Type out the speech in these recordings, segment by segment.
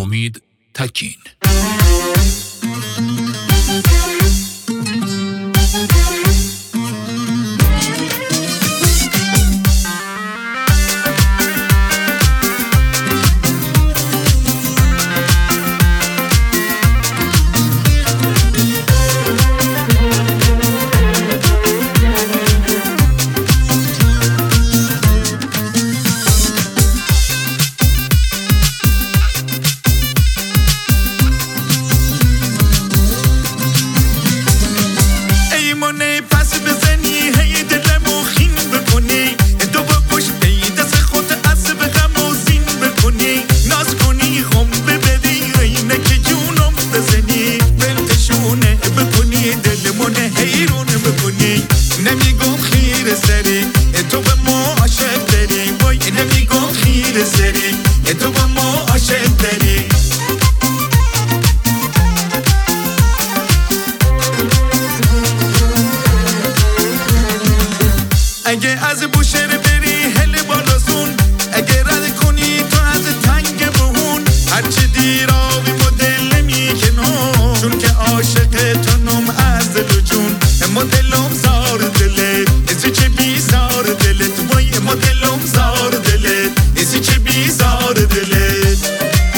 امید تکین. اگه از بوشهر بری هل بالازون، اگه رد کنی تو از تنگ بهون، هرچی دیر آبی مدل میکنم، چون که عاشق تنم از دل و جون. مدلم زار دلت ازی چه بیزار دلت، وای مدلم زار دلت ازی چه بیزار دلت.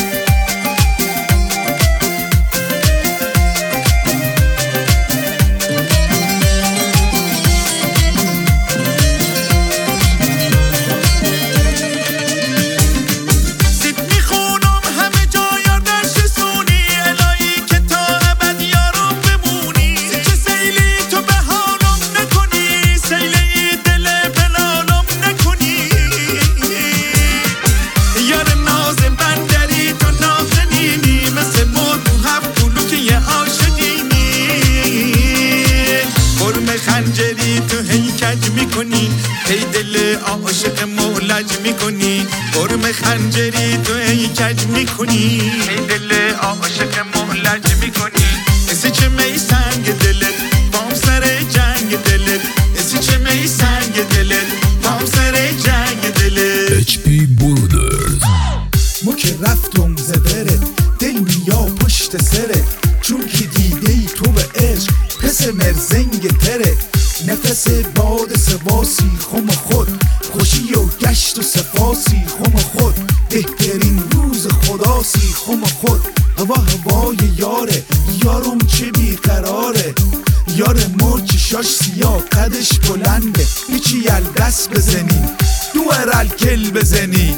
خنجری تو هی کج میکنی، هی دل عاشق مولج میکنی. قرم خنجری تو هی کج میکنی، هی دل عاشق مولج میکنی. اسی چه می سنگ دلت بام سر جنگ دلت، اسی چه می سنگ دلت بام سر جنگ دلت. HP Borders ما که رفتم زبره دل میا پشت سره، چون که دیده ای تو به عشق پس مرزنگ تره. نفس باد سواسی خم خود، خوشی و گشت و سفاسی خم خود. بهترین روز خداسی خم خود. هوای یاره یارم چه بیقراره، یار مرچ شاش سیاه قدش بلنده. هیچی یل دست بزنی دور الکل بزنی.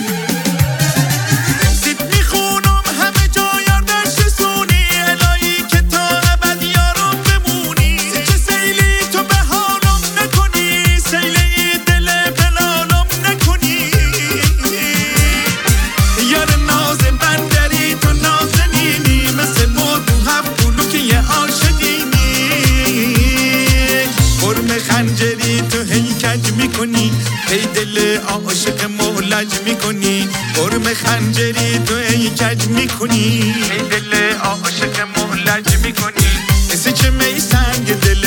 خنجری تو هی کج میکنی، هی دل عاشق مولج میکنی. قرم خنجری تو هی کج میکنی، هی دل عاشق مولج میکنی. اسی چه می سنگ دل